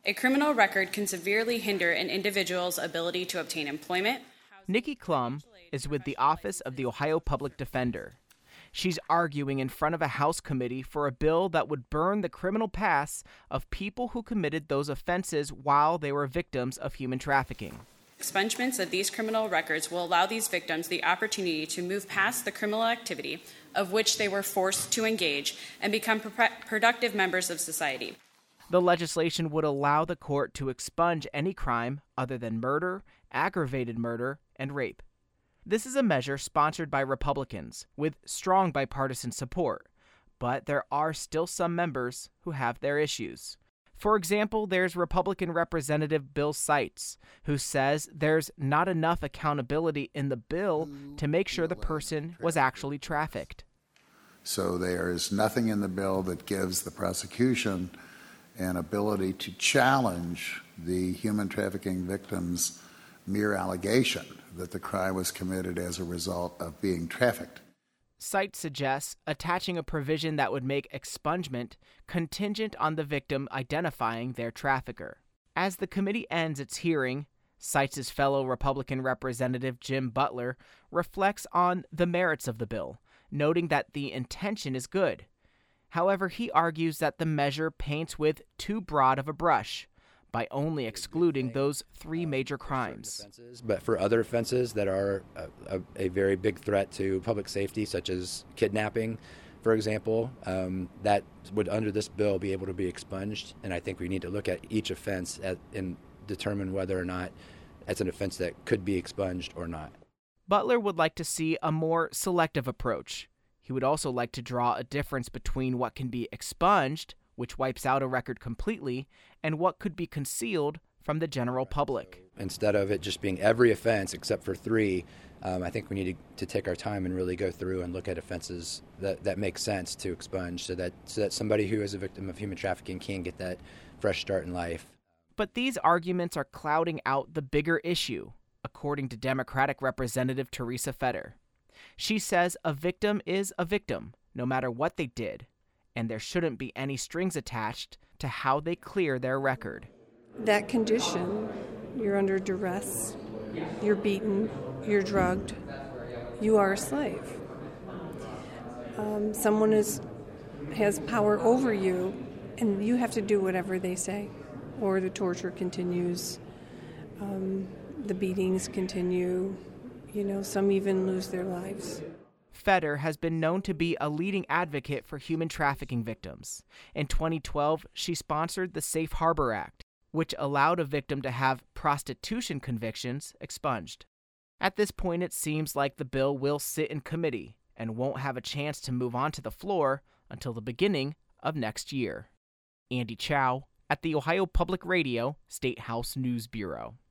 A criminal record can severely hinder an individual's ability to obtain employment. Nikki Klum is with the Office of the Ohio Public Defender. She's arguing in front of a House committee for a bill that would burn the criminal pasts of people who committed those offenses while they were victims of human trafficking. Expungements of these criminal records will allow these victims the opportunity to move past the criminal activity of which they were forced to engage and become productive members of society. The legislation would allow the court to expunge any crime other than murder, aggravated murder, and rape. This is a measure sponsored by Republicans with strong bipartisan support, but there are still some members who have their issues. For example, there's Republican Representative Bill Seitz, who says there's not enough accountability in the bill to make sure the person was actually trafficked. So there is nothing in the bill that gives the prosecution an ability to challenge the human trafficking victim's mere allegation that the crime was committed as a result of being trafficked. Seitz suggests attaching a provision that would make expungement contingent on the victim identifying their trafficker. As the committee ends its hearing, Seitz's fellow Republican Representative Jim Butler reflects on the merits of the bill, noting that the intention is good. However, he argues that the measure paints with too broad of a brush by only excluding those three major crimes. But for other offenses that are a very big threat to public safety, such as kidnapping, for example, that would, under this bill, be able to be expunged. And I think we need to look at each offense and determine whether or not it's an offense that could be expunged or not. Butler would like to see a more selective approach. He would also like to draw a difference between what can be expunged, which wipes out a record completely, and what could be concealed from the general public. Instead of it just being every offense except for three, I think we need to take our time and really go through and look at offenses that make sense to expunge so that somebody who is a victim of human trafficking can get that fresh start in life. But these arguments are clouding out the bigger issue, according to Democratic Representative Teresa Fetter. She says a victim is a victim, no matter what they did, and there shouldn't be any strings attached to how they clear their record. That condition, you're under duress, you're beaten, you're drugged, you are a slave. Someone has power over you, and you have to do whatever they say, or the torture continues, the beatings continue, some even lose their lives. Fetter has been known to be a leading advocate for human trafficking victims. In 2012, she sponsored the Safe Harbor Act, which allowed a victim to have prostitution convictions expunged. At this point, it seems like the bill will sit in committee and won't have a chance to move on to the floor until the beginning of next year. Andy Chow at the Ohio Public Radio State House News Bureau.